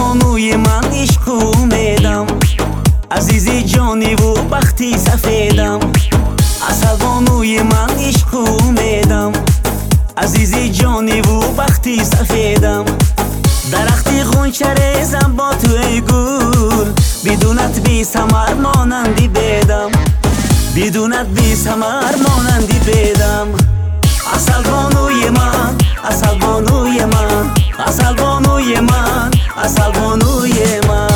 بانوی من عشق امیدم، عزیزی جانی و بختی سفیدم. اصل بانوی من عشق امیدم، عزیزی جانی و بختی سفیدم. درختی غنچه ریزم با توی گل، بدونت بی ثمر مانندی بدم، بدونت بی ثمر مانندی بدم. اصل بانوی من، اصل بانوی من، اصل بانوی من، اصل بانوی من.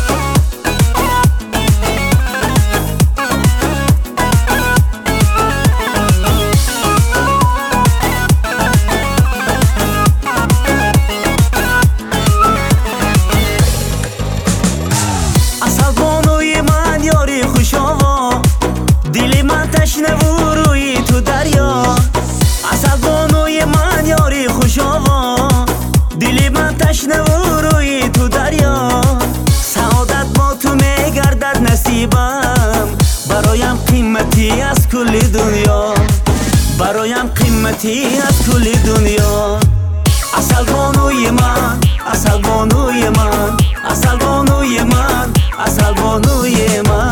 اصل بانوی من یاری خوشاوا، دل من تشنه و روی تو دریا. اصل بانوی من یاری خوشاوا، دل من تشنه و روی تو دریا. سعادت با تو میگردد نصیبم، برایم قیمتی از کل دنیا، برایم قیمتی از کل دنیا. اصل بانوی من، اصل بانوی من، اصل بانوی من، اصل بانوی من.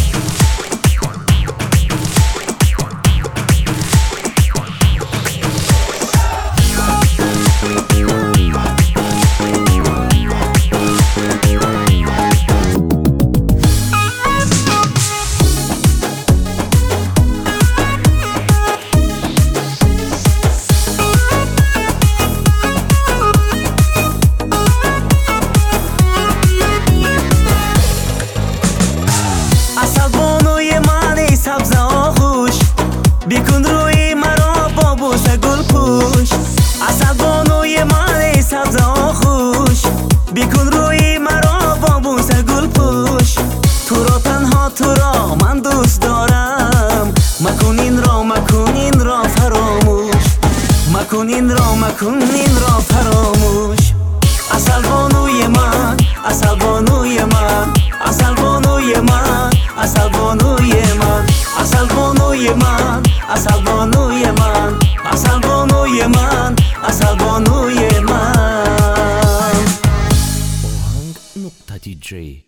بکن روی مرا با بوسه گل پوش. اصل بانوی من سبز آغوش، بکن روی مرا با بوسه گل پوش. تو را تنها تو را من دوست دارم، مکن این را، مکن این را فراموش، مکن این را، مکن این را فراموش. اصل بانوی من، اصل بانوی من، اصل بانوی من، اصل بانوی من، اصل بانوی من، اصل بانوی من، اصل بانوی من، اصل بانوی من. ohang.dj